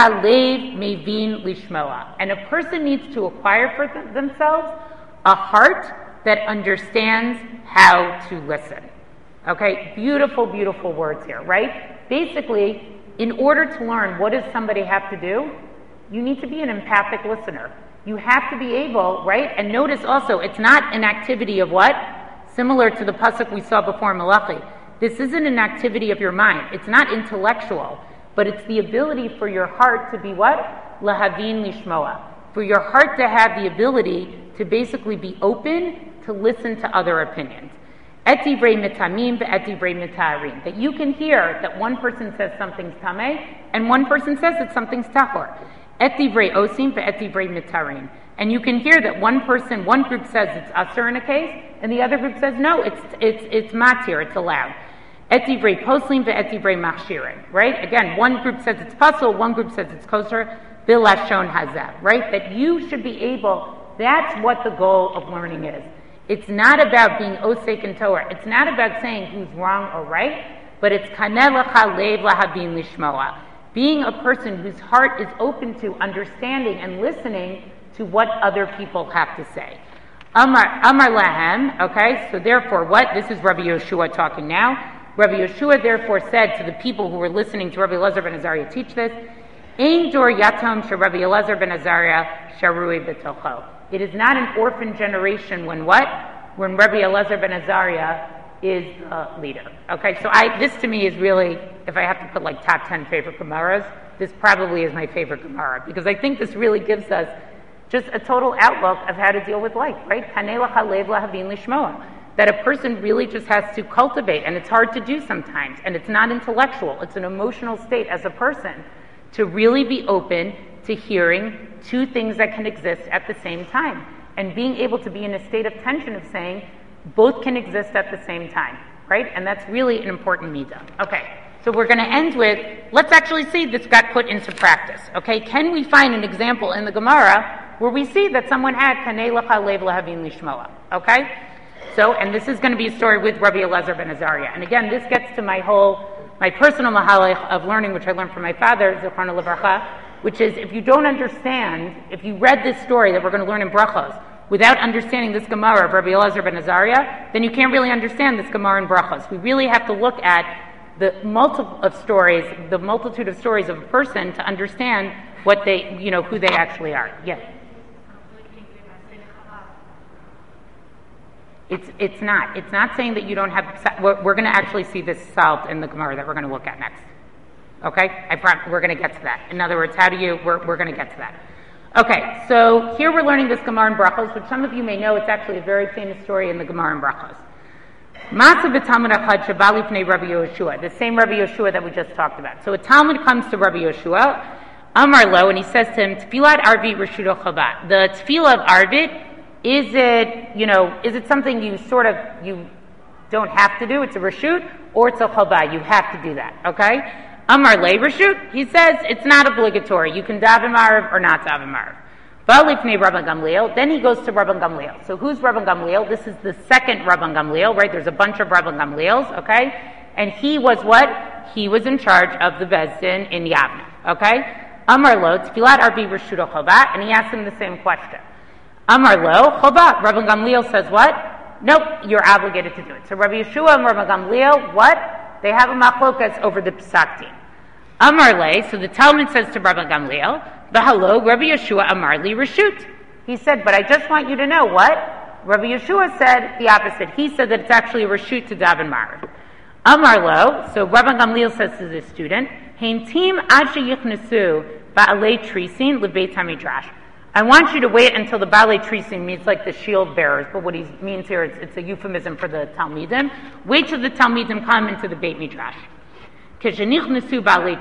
a person needs to acquire for th- themselves a heart that understands how to listen. Okay, beautiful, beautiful words here, right? Basically, in order to learn, what does somebody have to do? You need to be an empathic listener. You have to be able, right? And notice also, it's not an activity of what? Similar to the pasuk we saw before in Malachi. This isn't an activity of your mind. It's not intellectual, but it's the ability for your heart to be what? Lahavin lishmoa. For your heart to have the ability to basically be open to listen to other opinions. Et divrei mitamim ve'et divrei mitarim. That you can hear that one person says something's tameh and one person says that something's tahor. Et divrei osim ve'et divrei mitarim. And you can hear that one person, one group says it's asur in a case, and the other group says no, it's it's it's matir, it's allowed. Et divrei poslim ve'et divrei machshirim. Right? Again, one group says it's pasul, one group says it's kosher. Bilashon hazeh. Right? That you should be able. That's what the goal of learning is. It's not about being osek in Torah. It's not about saying who's wrong or right, but it's kaneh lecha lev lahabin lishmoa. Being a person whose heart is open to understanding and listening to what other people have to say. Amar, Amar lahem, okay, so therefore what? This is Rabbi Yeshua talking now. Rabbi Yeshua therefore said to the people who were listening to Rabbi Elazar ben Azariah teach this, Ein dor yatom she Rabbi Elazar ben Azariah sharui b'tocho. It is not an orphan generation when what? When Rabbi Elazar ben Azariah is the leader. Okay, so I this to me is really, if I have to put like top ten favorite Gemaras, this probably is my favorite Gemara, because I think this really gives us just a total outlook of how to deal with life, right? That a person really just has to cultivate, and it's hard to do sometimes, and it's not intellectual, it's an emotional state as a person, to really be open to hearing two things that can exist at the same time, and being able to be in a state of tension of saying both can exist at the same time, right? And that's really an important midah. Okay, so we're going to end with, let's actually see this got put into practice, okay? Can we find an example in the Gemara where we see that someone had kanei lecha lev lahavin lishmoa? Okay? So, and this is going to be a story with Rabbi Elazar ben Azariah. And again, this gets to my whole, my personal mahalach of learning, which I learned from my father, Zichrona Livracha, which is if you don't understand, if you read this story that we're going to learn in Brachos, without understanding this Gemara of Rabbi Elazar ben Azariah, then you can't really understand this Gemara in Brachos. We really have to look at the multiple of stories, the multitude of stories of a person to understand what they, you know, who they actually are. Yeah. It's it's not. It's not saying that you don't have. We're, we're going to actually see this solved in the Gemara that we're going to look at next. Okay, I promise we're going to get to that. In other words, how do you? We're we're going to get to that. Okay, so here we're learning this Gemara in Brachos, which some of you may know. It's actually a very famous story in the Gemara in Brachos. Masa b'Talmud achad sheba lifnei Rabbi Yehoshua, the same Rabbi Yehoshua that we just talked about. So a Talmud comes to Rabbi Yehoshua, Amar lo, and he says to him, Tfilat Arvit Reshuto Chabad. The Tfilah of Arvit, is it, you know, is it something you sort of, you don't have to do, it's a Reshut, or it's a Chabad, you have to do that, okay? Amar le Reshut, he says it's not obligatory, you can daven Marav or not daven Marav. Then he goes to Rabban Gamliel. So who's Rabban Gamliel? This is the second Rabban Gamliel, right? There's a bunch of Rabban Gamliels, okay? And he was what? He was in charge of the Beis Din in Yavne, okay? Amar lo, Tfilat Arbi Reshuto Chabad, and he asked him the same question. Amar lo, Chabad. Rabban Gamliel says what? Nope, you're obligated to do it. So Rabbi Yeshua and Rabban Gamliel, what? They have a machlokas over the Pesach Din. Amar le, so the Talmud says to Rabban Gamliel, V'halo, Rabbi Yeshua Amar li Reshut. He said, but I just want you to know what? Rabbi Yeshua said the opposite. He said that it's actually a Reshut to daven Marav. Amar lo, so Rabban Gamliel says to this student, Heintim ad sheyichnesu ba'alei trisin lebeit hamidrash. I want you to wait until the ba'alei trisin means like the shield bearers, but what he means here is it's a euphemism for the Talmidim. Wait till the Talmidim come into the Beit Midrash. So the Baalei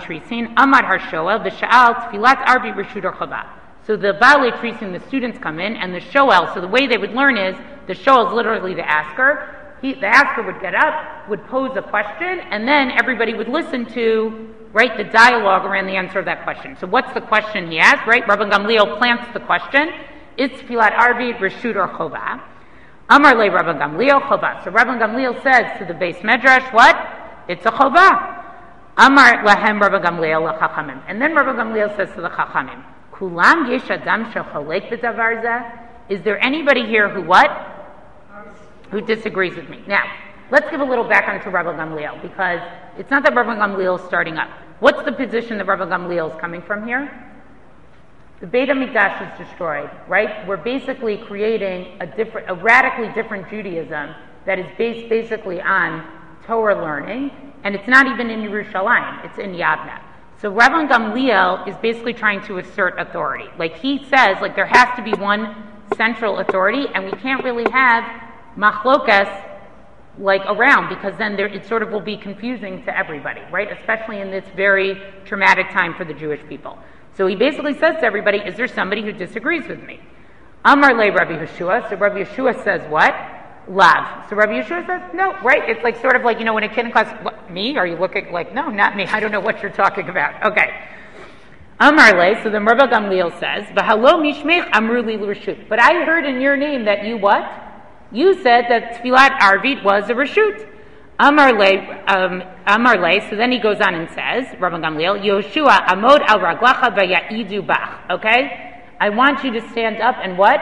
Trisin, the students come in, and the Shoel, so the way they would learn is, the Shoel is literally the asker. He, the asker would get up, would pose a question, and then everybody would listen to, right, the dialogue around the answer of that question. So what's the question he asked, right? Rabban Gamliel plants the question. It's Tfilat Arvit, Reshut, or Chovah. Amar le Rabban Gamliel, Chovah. So Rabban Gamliel says to the Beis Medrash, what? It's a Chovah. Amar lahem Rabban Gamliel lachachamim. And then Rabban Gamliel says to the chachamim, Kulam yesh adam shecholek b'davar zeh. Is there anybody here who what? Who disagrees with me? Now, let's give a little background to Rabban Gamliel, because it's not that Rabban Gamliel is starting up. What's the position that Rabban Gamliel is coming from here? The Beit HaMikdash is destroyed, right? We're basically creating a different, a radically different Judaism that is based basically on Torah learning, and it's not even in Yerushalayim, it's in Yavne. So Rabban Gamliel is basically trying to assert authority. Like he says, like there has to be one central authority, and we can't really have machlokas like around, because then there, it sort of will be confusing to everybody, right? Especially in this very traumatic time for the Jewish people. So he basically says to everybody, is there somebody who disagrees with me? Amar le Rabbi Yeshua. So Rabbi Yeshua says what? Lav. So Rabbi Yeshua says, no, right? It's like sort of like, you know, when a kid in class, what, me? Are you looking like, no, not me. I don't know what you're talking about. Okay. Amar le, so then Rabbi Gamliel says, V'halo mishmech amru li l'reshut. But I heard in your name that you what? You said that Tfilat Arvit was a reshut. Amar le, um, Amar le, so then he goes on and says, Rabbi Gamliel, Yehoshua amod al raglacha v'ya'idu bach. Okay? I want you to stand up and what?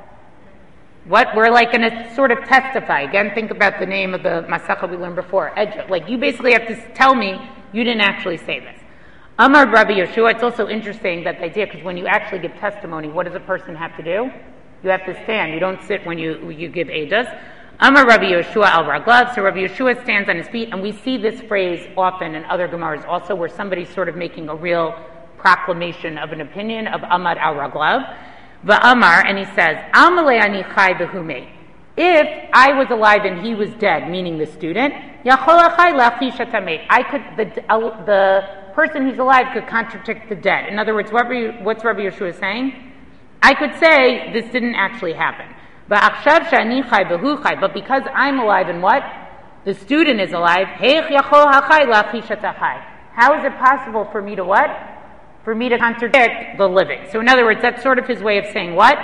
What? We're like going to sort of testify. Again, think about the name of the Masachah we learned before. Edja. Like you basically have to tell me you didn't actually say this. Amar Rabbi Yeshua, it's also interesting that they did, because when you actually give testimony, what does a person have to do? You have to stand. You don't sit when you when you give Eidos. Amar Rabbi Yeshua al Raglav. So Rabbi Yeshua stands on his feet, and we see this phrase often in other Gemaras also, where somebody's sort of making a real proclamation of an opinion of Amar al Raglav. Va'amar, and he says, Amalei ani chai v'humei. If I was alive and he was dead, meaning the student, Yachol achai lachish hatamei. I could, the, uh, the person who's alive could contradict the dead. In other words, what Rabbi, what's Rabbi Yeshua saying? I could say this didn't actually happen. Va'achshav shani chai v'hu chai. But because I'm alive and what? The student is alive. Heich yachol hachai lachish hatachai. How is it possible for me to what? For me to contradict the living. So in other words, that's sort of his way of saying what?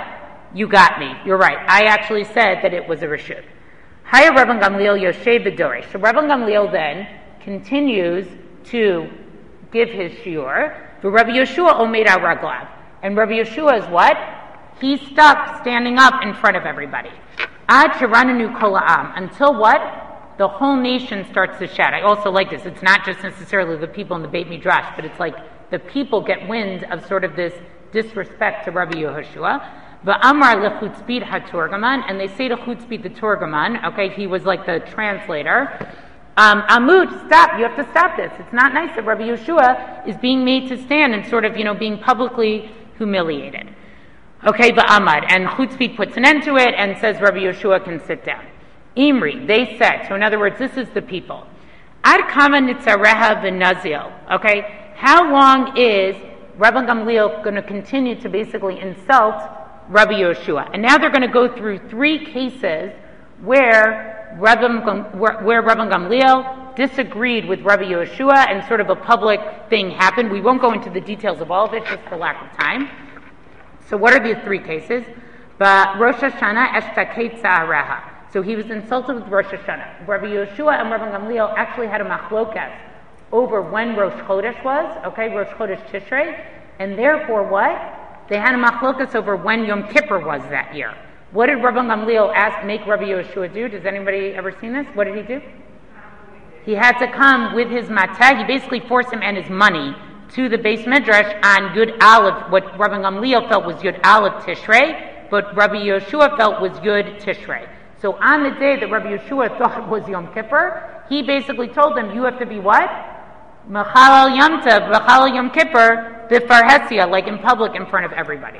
You got me. You're right. I actually said that it was a reshut. Haya Rabban Gamliel Yoshe B'Doresh. So Rabban Gamliel then continues to give his shiur. But Rabbi Yeshua Omed al Raglav. And Rabbi Yeshua is what? He's stuck standing up in front of everybody. Ad Sharananu Kol Ha'am. Until what? The whole nation starts to shout. I also like this. It's not just necessarily the people in the Beit Midrash, but it's like the people get wind of sort of this disrespect to Rabbi Yehoshua. V'amar lechutzbit haTurgaman, and they say to Chutzbit the Turgaman, okay, he was like the translator, um, Amud, stop, you have to stop this. It's not nice that Rabbi Yehoshua is being made to stand and sort of, you know, being publicly humiliated. Okay, v'amad, and Chutzbit puts an end to it and says Rabbi Yehoshua can sit down. Imri, they said, so in other words, this is the people. Ad kama nitzareha v'nazil, okay, how long is Rabban Gamliel going to continue to basically insult Rabbi Yehoshua? And now they're going to go through three cases where Rabban, where, where Rabban Gamliel disagreed with Rabbi Yehoshua and sort of a public thing happened. We won't go into the details of all of it just for lack of time. So what are the three cases? But Rosh Hashanah eshtaket tza'areha. So he was insulted with Rosh Hashanah. Rabbi Yehoshua and Rabban Gamliel actually had a machlokas over when Rosh Chodesh was, okay, Rosh Chodesh Tishrei, and therefore what? They had a machlokas over when Yom Kippur was that year. What did Rabban Gamliel ask, make Rabbi Yehoshua do? Does anybody ever seen this? What did he do? He had to come with his mateh. He basically forced him and his money to the Beis Midrash on Yud Aleph, what Rabban Gamliel felt was Yud Aleph Tishrei, but Rabbi Yehoshua felt was Yud Tishrei. So on the day that Rabbi Yehoshua thought was Yom Kippur, he basically told them, you have to be what? Mechalal Yom Tov, Mechalal Yom Kippur, B'farhesia, like in public in front of everybody.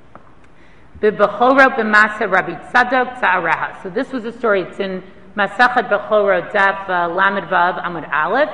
B'Bechoro b'Masa Rabbi Tzadok Tza'areha. So this was a story. It's in Masachet Bechoro Daf uh, Lamed Vav Amud Aleph.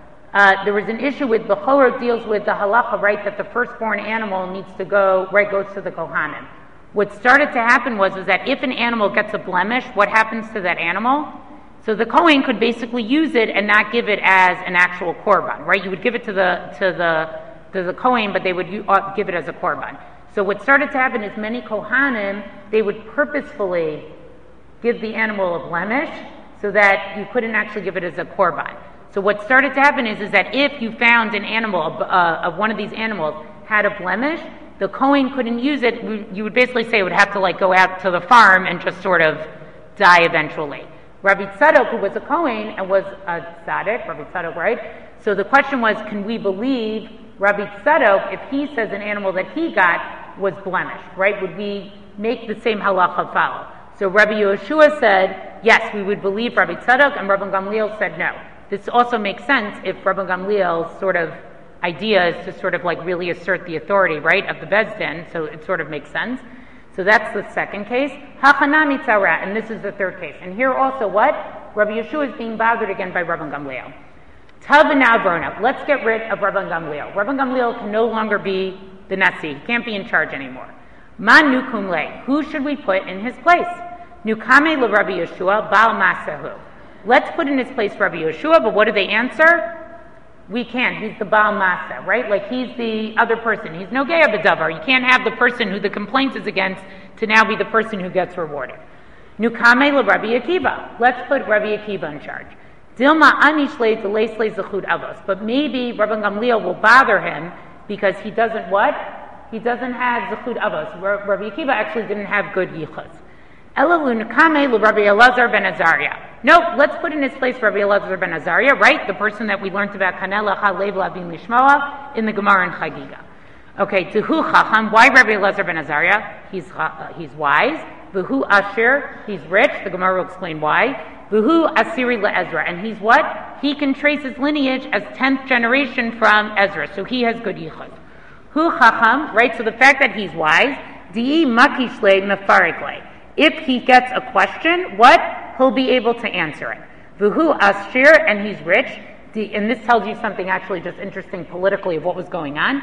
Uh, there was an issue with Bechoro deals with the halacha, right, that the firstborn animal needs to go, right, goes to the Kohanim. What started to happen was is that if an animal gets a blemish, what happens to that animal? So the Kohen could basically use it and not give it as an actual korban, right? You would give it to the to the to the Kohen, but they would uh, give it as a korban. So what started to happen is many Kohanim, they would purposefully give the animal a blemish so that you couldn't actually give it as a korban. So what started to happen is is that if you found an animal, uh, of one of these animals had a blemish, the Kohen couldn't use it. You would basically say it would have to like go out to the farm and just sort of die eventually. Rabbi Tzadok, who was a Kohen and was a tzaddik, Rabbi Tzadok, right? So the question was, can we believe Rabbi Tzadok if he says an animal that he got was blemished, right? Would we make the same halacha follow? So Rabbi Yehoshua said, yes, we would believe Rabbi Tzadok, and Rabban Gamliel said no. This also makes sense if Rabban Gamliel's sort of idea is to sort of like really assert the authority, right, of the Beis Din, so it sort of makes sense. So that's the second case. Hachanami tzara, and this is the third case. And here also what? Rabbi Yeshua is being bothered again by Rabban Gamliel. Tav now grown up. Let's get rid of Rabban Gamliel. Rabban Gamliel can no longer be the Nasi. He can't be in charge anymore. Man nukum le. Who should we put in his place? Nukame le Rabbi Yeshua bal masahu. Let's put in his place Rabbi Yeshua, but what do they answer? We can't. He's the Baal Masa, right? Like he's the other person. He's no Geya B'davar. You can't have the person who the complaint is against to now be the person who gets rewarded. Nukame le Rabbi Akiva. Let's put Rabbi Akiva in charge. Dilma anishle delesle zechud avos. But maybe Rabban Gamliel will bother him because he doesn't what? He doesn't have zechud avos. Rabbi Akiva actually didn't have good yichus. Elalu nukame le Rabbi Elazar ben Azariah. Nope, let's put in his place Rabbi Elazar ben Azariah, right? The person that we learned about Kanela Chalev Lavim Lishmoa in the Gemara in Chagiga. Okay, Tuhu Chacham, why Rabbi Elazar ben Azariah? He's uh, he's wise. Vuhu Ashir, he's rich. The Gemara will explain why. Vuhu Asiri LeEzra, and he's what? He can trace his lineage as tenth generation from Ezra, so he has good yichud. Hu Chacham, right? So the fact that he's wise, Di Makishle Mefarikle. If he gets a question, what? He'll be able to answer it. Vuhu Ashir, and he's rich. And this tells you something actually just interesting politically of what was going on.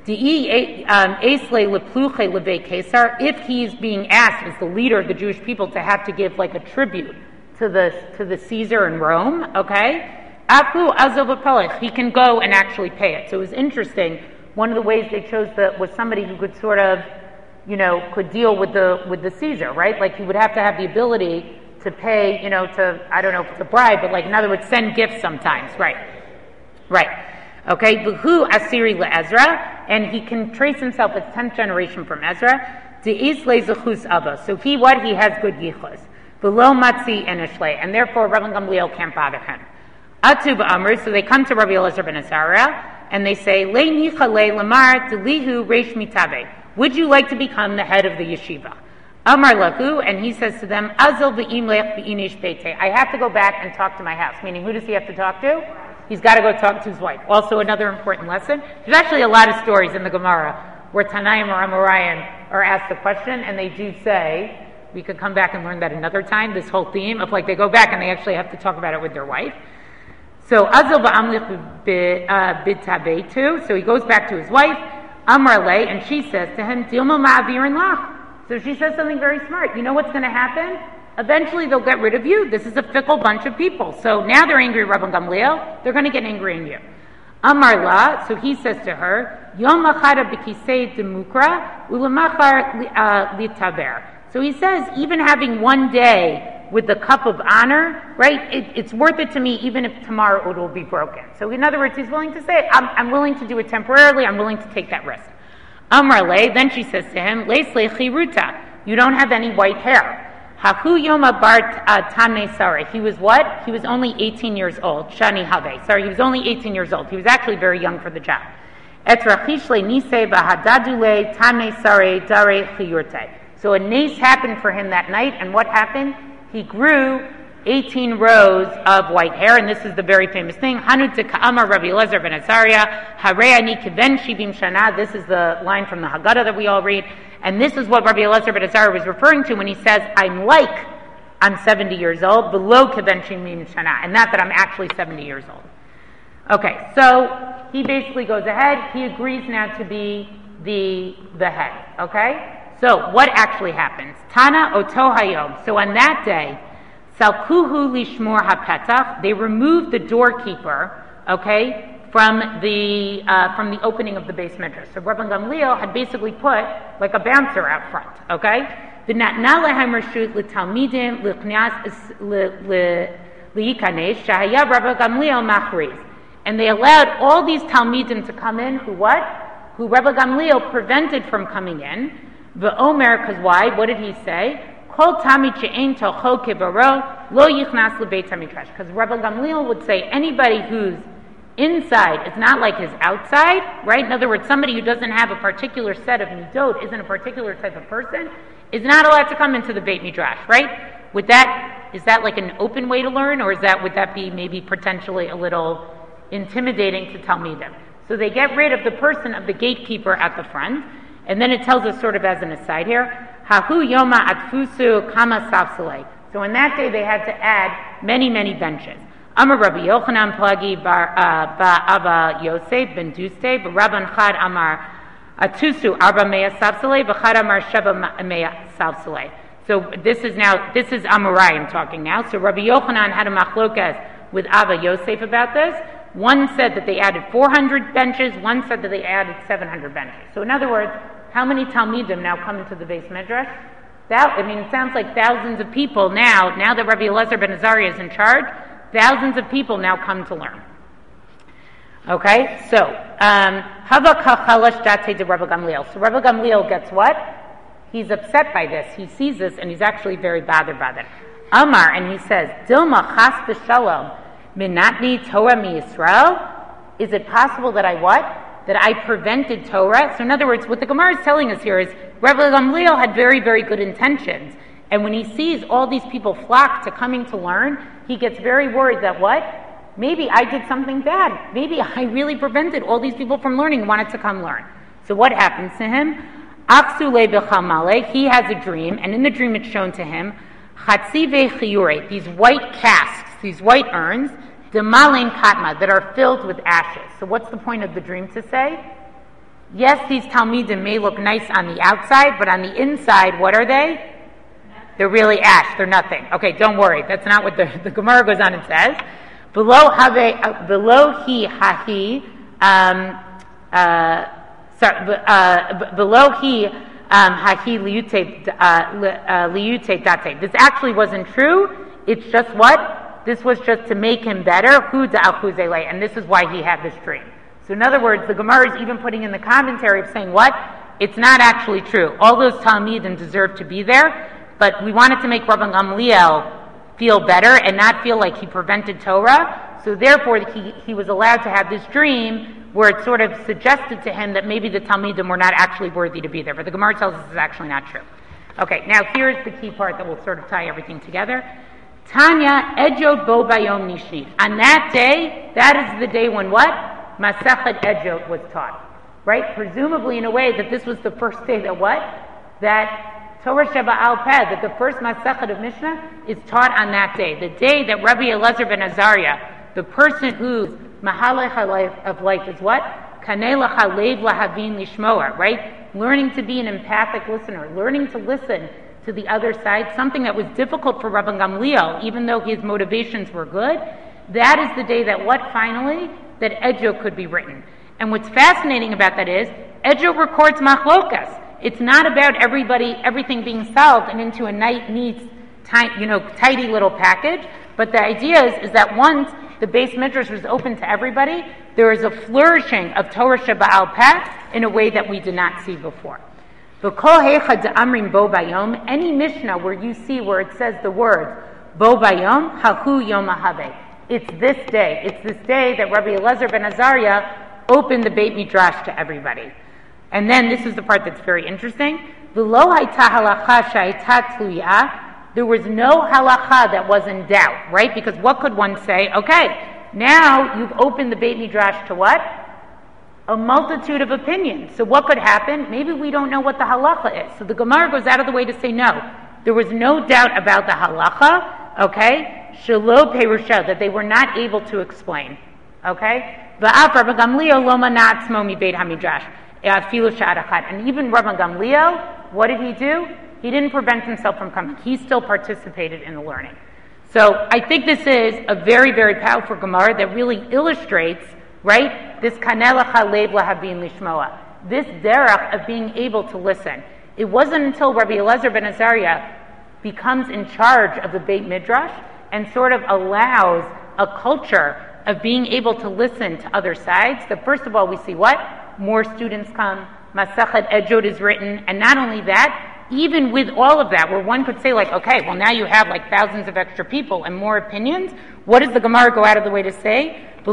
If he's being asked as the leader of the Jewish people to have to give like a tribute to the to the Caesar in Rome, okay, he can go and actually pay it. So it was interesting. One of the ways they chose the, was somebody who could sort of you know, could deal with the with the Caesar, right? Like he would have to have the ability to pay, you know, to, I don't know if it's a bribe, but like in other words, send gifts sometimes, right? Right. Okay, Buhu Asiri le Ezra, and he can trace himself as tenth generation from Ezra. De'is le zechus Abba. So he what? He has good yichus. Below Matzi and Ishle, and therefore Rabban Gamliel can't bother him. Atu ba'amr, so they come to Rabbi Elazar ben Azariah, and they say, Le nicha le lamar delihu reish mitabe. Would you like to become the head of the yeshiva? Amar lahu, and he says to them, Azil v'im lech v'inish beite. I have to go back and talk to my house. Meaning, who does he have to talk to? He's got to go talk to his wife. Also, another important lesson. There's actually a lot of stories in the Gemara where Tanaim or Amoraim are asked the question, and they do say, we could come back and learn that another time, this whole theme of like they go back and they actually have to talk about it with their wife. So Azil ba'amlich b'tabetu, so he goes back to his wife, Amar le, and she says to him, Dilma ma'avirin lach. So she says something very smart. You know what's going to happen? Eventually they'll get rid of you. This is a fickle bunch of people. So now they're angry at Rabban Gamliel, they're going to get angry in you. Amar la, so he says to her, Yom achara b'kisei demukra, ulamachar litaber. So he says, even having one day with the cup of honor, right, it, it's worth it to me even if tomorrow it will be broken. So in other words, he's willing to say, I'm, I'm willing to do it temporarily, I'm willing to take that risk. Amar le, then she says to him, Leis le chiruta, you don't have any white hair. Haku yoma bar tamne sare. He was what? He was only eighteen years old. Shani have. Sorry, he was only eighteen years old. He was actually very young for the job. Et rachish le nise bahadadule tamne sare dare chiyurte. So a nace happened for him that night, and what happened? He grew eighteen rows of white hair, and this is the very famous thing. Hanu teka'amar Rabbi Elazar ben Azariah, hareani kiven shivim shana. This is the line from the Haggadah that we all read, and this is what Rabbi Elazar ben Azariah was referring to when he says, I'm like I'm seventy years old, below kiven shivim shana, and not that I'm actually seventy years old. Okay, so he basically goes ahead, he agrees now to be the, the head, okay? So, what actually happens? Tana oto hayom. So on that day, salkuhu lishmor hapetach. They removed the doorkeeper, okay, from the uh, from the opening of the base midrash. So Rabban Gamliel had basically put like a bouncer out front, okay. The natna lehem reshut letalmidim lichnas liikanesh shahaya Rabban Gamliel machriz, and they allowed all these talmidim to come in. Who what? Who Rabban Gamliel prevented from coming in. V'omer, because why? What did he say? Kol tamid she'ein tocho kibaro lo yichnas lebeit hamidrash. Because Rabban Gamliel would say anybody who's inside is not like his outside, right? In other words, somebody who doesn't have a particular set of midot, isn't a particular type of person, is not allowed to come into the Beit Midrash, right? Would that, is that like an open way to learn, or is that, would that be maybe potentially a little intimidating to Talmidim? So they get rid of the person of the gatekeeper at the front. And then it tells us sort of as an aside here, Hahu Yoma Atfusu Kama Safsalei. So in that day they had to add many, many benches. Amar Rabbi Yochanan Plagi Bar Abba Yosef Ben Duste, Rabban Chad Amar Atusu Arba Mea Safsalei, V'Chad Amar Sheba Mea Safsalei. So this is now, this is Amorai I'm talking now. So Rabbi Yochanan had a machlokas with Abba Yosef about this. One said that they added four hundred benches, one said that they added seven hundred benches. So in other words, how many Talmidim now come into the base midrash? That, I mean, it sounds like thousands of people now, now that Rabbi Elazar ben Azariah is in charge, thousands of people now come to learn. Okay, so, Hava kachalash date de Rabbi Gamliel. So Rabbi Gamliel gets what? He's upset by this. He sees this, and he's actually very bothered by it. Amar, and he says, Dilma chas b'shalom minatni Torah mi Yisrael. Is it possible that I what? That I prevented Torah? So in other words, what the Gemara is telling us here is Rabbi Gamliel had very, very good intentions. And when he sees all these people flock to coming to learn, he gets very worried that what? Maybe I did something bad. Maybe I really prevented all these people from learning and wanted to come learn. So what happens to him? He has a dream, and in the dream it's shown to him, these white casks, these white urns, Demalin katma, that are filled with ashes. So what's the point of the dream to say? Yes, these Talmidim may look nice on the outside, but on the inside, what are they? They're really ash. They're nothing. Okay, don't worry. That's not what the, the Gemara goes on and says. Below have uh, below he hahi um, uh, sorry, uh, below he um, hahi liyute uh, liyute date. This actually wasn't true. It's just what? This was just to make him better. Hu da'achuzele, and this is why he had this dream. So in other words, the Gemara is even putting in the commentary of saying what? It's not actually true. All those Talmidim deserve to be there, but we wanted to make Rabban Gamliel feel better and not feel like he prevented Torah. So therefore, he, he was allowed to have this dream where it sort of suggested to him that maybe the Talmidim were not actually worthy to be there. But the Gemara tells us this is actually not true. Okay, now here's the key part that will sort of tie everything together. Tanya Ejot Bo Bayom Nishni. On that day, that is the day when what? Masechet Ejot was taught. Right? Presumably in a way that this was the first day that what? That Torah Sheba'al Peh, that the first Masechet of Mishnah is taught on that day. The day that Rabbi Elazar ben Azariah, the person whose Mahalech of life is what? Kanei Lacha Lev Lahavin Lishmoa, right? Learning to be an empathic listener, learning to listen to the other side, something that was difficult for Rabban Gamliel, even though his motivations were good. That is the day that what finally? That Ejot could be written. And what's fascinating about that is, Ejot records machlokas. It's not about everybody, everything being solved and into a nice, neat, tight, you know, tidy little package. But the idea is, is that once the base midrash was open to everybody, there is a flourishing of Torah Sheba'al Peh in a way that we did not see before. Any Mishnah where you see where it says the words Bo Bayom, Hahu Yom Habe. It's this day. It's this day that Rabbi Elazar ben Azariah opened the Beit Midrash to everybody. And then this is the part that's very interesting. There was no halacha that was in doubt, right? Because what could one say? Okay, now you've opened the Beit Midrash to what? A multitude of opinions. So what could happen? Maybe we don't know what the halacha is. So the Gemara goes out of the way to say no. There was no doubt about the halacha, okay? Shelo perusha, that they were not able to explain, okay? V'af Rabban Gamliel lo mana atzmo mi beit hamidrash afilu sha'at achad. And even Rabban Gamliel, what did he do? He didn't prevent himself from coming. He still participated in the learning. So I think this is a very, very powerful Gemara that really illustrates, right, this kanei lacha lev lahavin lishmoa, this derech of being able to listen. It wasn't until Rabbi Elazar ben Azariah becomes in charge of the Beit Midrash and sort of allows a culture of being able to listen to other sides that first of all we see what? More students come, Masechet Ejot is written, and not only that, even with all of that, where one could say like, okay, well now you have like thousands of extra people and more opinions, what does the Gemara go out of the way to say? There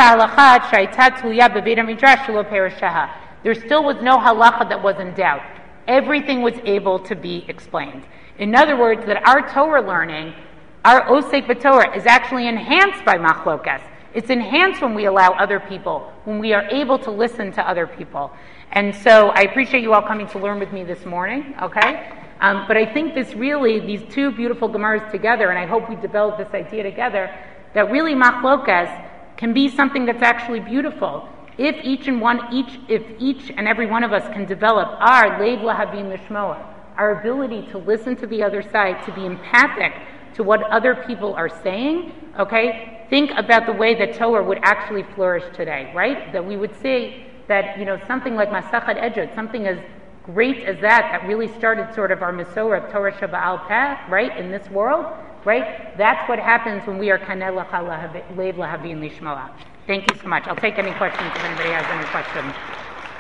still was no halacha that was in doubt. Everything was able to be explained. In other words, that our Torah learning, our Osek B'Torah, is actually enhanced by machlokas. It's enhanced when we allow other people, when we are able to listen to other people. And so I appreciate you all coming to learn with me this morning, okay? Um, but I think this really, these two beautiful Gemaras together, and I hope we develop this idea together, that really machlokas can be something that's actually beautiful. If each and one, each, if each and every one of us can develop our leiv lahavin lishmoa, our ability to listen to the other side, to be empathic to what other people are saying, okay? Think about the way that Torah would actually flourish today, right? That we would see that, you know, something like Masechet Ejot, something as great as that, that really started sort of our Masorah of Torah Sheba'al Peh, right, in this world, right? That's what happens when we are kanei lacha lev lahavin lishmoa. Thank you so much. I'll take any questions if anybody has any questions.